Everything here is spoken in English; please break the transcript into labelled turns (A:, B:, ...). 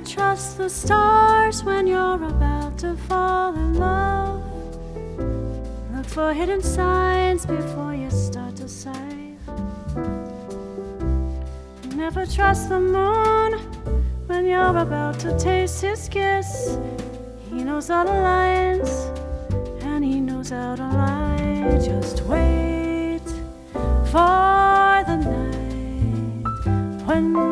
A: trust the stars when you're about to fall in love. Look for hidden signs before you start to sigh. Never trust the moon when you're about to taste his kiss. He knows all the lines and he knows how to lie. Just wait for the night when